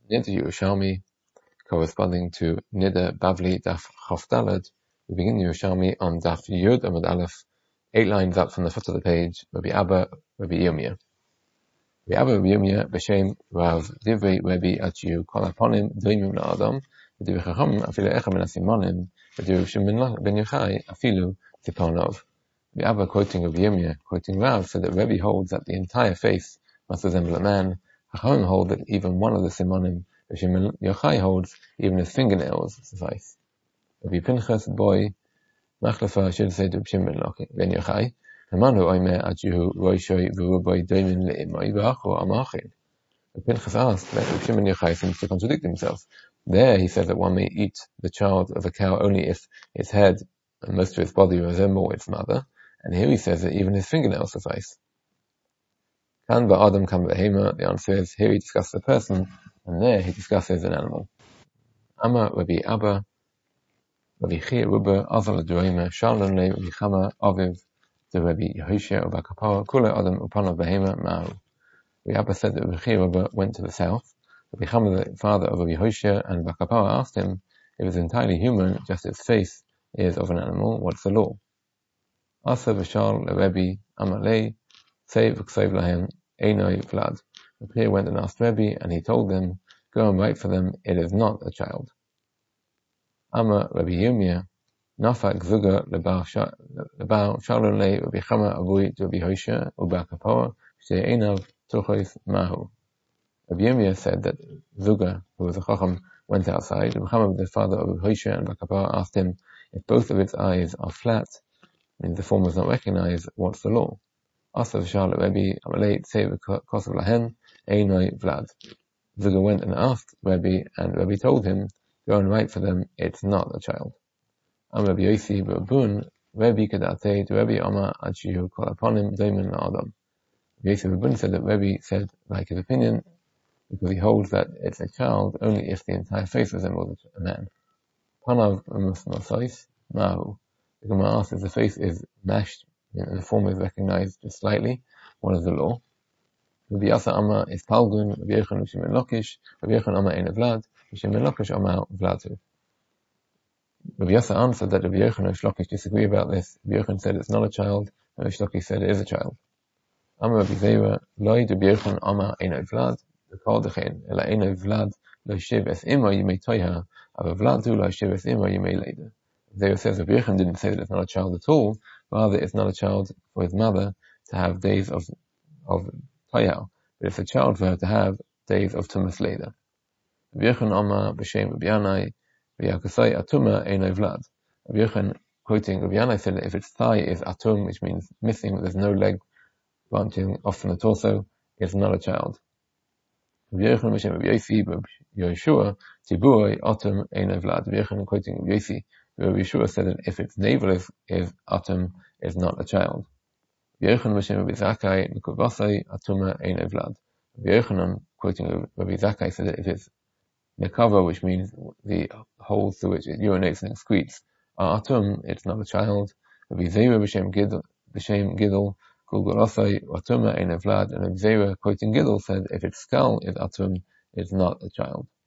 Nida Yerushalmi, corresponding to Nida Bavli Daf Chafdalad. We begin Yerushalmi on Daf Yud Amud Aleph, 8 lines up from the foot of the page. Rabbi Abba, Rabbi Yirmiyah. Rabbi Abba, Rabbi Yirmiyah, B'Shem Rav Divrei Rabbi Achiu Kol Haponim Doimim LaAdam, V'Divrei Chacham Afilu Echad Min HaSimonim, V'Divrei Shimon Ben Yochai Afilu Tiponov. Rabbi Abba, quoting Rabbi Yirmiyah, quoting Rav, said that Rabbi holds that the entire face must resemble a man. Chachamim hold that even one of the Simonim, Shimon Yochai holds even his fingernails suffice. Rabbi Pinchas boy Machlafa should say to Shimon Ben Yochai, Hamanu Oime Ajuhu Roishoi V'Ruboy Doimin Le'imoi V'Achu Amachin. Pinchas asked that Shimon Yochai seems to contradict himself. There he says that one may eat the child of a cow only if its head and most of its body resemble its mother, and here he says that even his fingernails suffice. Kan ba'adam kan ba'hema, the answer is, here he discusses a person, and there he discusses an animal. Amma Rabbi Abba, Rabbi Chia Ruba, Azal Aduayma, Shalom Le, Rabbi Chama, Aviv, the Rabbi Yehoshua, Uba Kapara, Kula Adam, Upana Behema, Ma'u. Rabbi Abba said that Rabbi Chia Ruba went to the south. Rabbi Chama, the father of Rabbi Yehoshua, and Uba Kapara asked him, if it's entirely human, just its face is of an animal, what's the law? Asa V'Shal, Rabbi Amalei, Save V'Ksev Lahem, Einoi Vlad. Rabbi Chia went and asked Rabbi, and he told them, go and write for them, it is not a child. Amma Rabbi Yirmiyah, Nafak Zuga Lebal Shalom Le Rabbi Chama Avui Rabbi Yehoshua Uba Kapara She'einav Tuchos Mahu. Rabbi Yirmiyah said that Zuga, who was a Chacham, went outside. Rabbi Chama, the father of Rabbi Yehoshua and Uba Kapara, asked him, if both of its eyes are flat, means the form was not recognized, what's the law? Asa V'Shal Rabbi Amalei Tsev Kosav Lahem Einoi Vlad. Zuga went and asked Rabbi, and Rabbi told him, go and write for them, it's not a child. Am Rabbi Yossi B'Rabun, Rabbi Kadate to Rabbi Amma Achihu Kol Haponim Doimin LaAdam. Rabbi Yossi B'Rabun said that Rabbi said, like his opinion, because he holds that it's a child only if the entire face resembles a man. Panav Masais Mahu. The Gemara asks if the face is mashed, and the form is recognized just slightly, what is the law? Rabbi Yasa Amma is Palgun, Rabbi Yochanan Shimon Lakish, Rabbi Yochanan Amma Ein Vlad, Shimon Lakish Amma Vladu. Rabbi Yasa answered that Rabbi Yochanan and Shlokish disagree about this. Rabbi Yochanan said it's not a child, and Rabbi Shlokish said it is a child. Amma Rabbi Zeira, Loi Rabbi Yochanan Amma Ein Vlad, V'kol Dechein, Ela Ein Vlad, Lo Shiv Es Ima Yimei Toiha, Ava Vladu Lo Shiv Es Ima Yimei Leida. Zeira says Rabbi Yochanan didn't say that it's not a child at all, rather it's not a child for his mother to have days of Toiha, but it's a child for her to have days of Tumas Leida. Rabbi Yochanan Amma B'Shem Rabbi Yanai, V'Yakosai Atuma Einoi Vlad. Rabbi Yochanan, quoting Rabbi Yanai, said that if its thigh is atum, which means missing, there's no leg branching off from the torso, it's not a child. Rabbi Yochanan B'Shem Rabbi Yossi Rabbi Yehoshua Tiburoi Atum Einoi Vlad. Rabbi Yochanan, quoting Rabbi Yossi, Rabbi Yehoshua said that if its navel is atum, it's not a child. Rabbi Yochanan B'Shem Rabbi Zakkai Mikuvasai Atuma Einoi Vlad. Rabbi Yochanan, quoting Rabbi Zakkai, said that if it's Nekava, which means the holes through which it urinates and excretes, are atum, it's not a child. Rabbi Zeira B'Shem Gidol, Gulgulosai, Atuma Ein Vlad, and Rabbi Zeira, quoting Gidol, said if its skull is atum, it's not a child.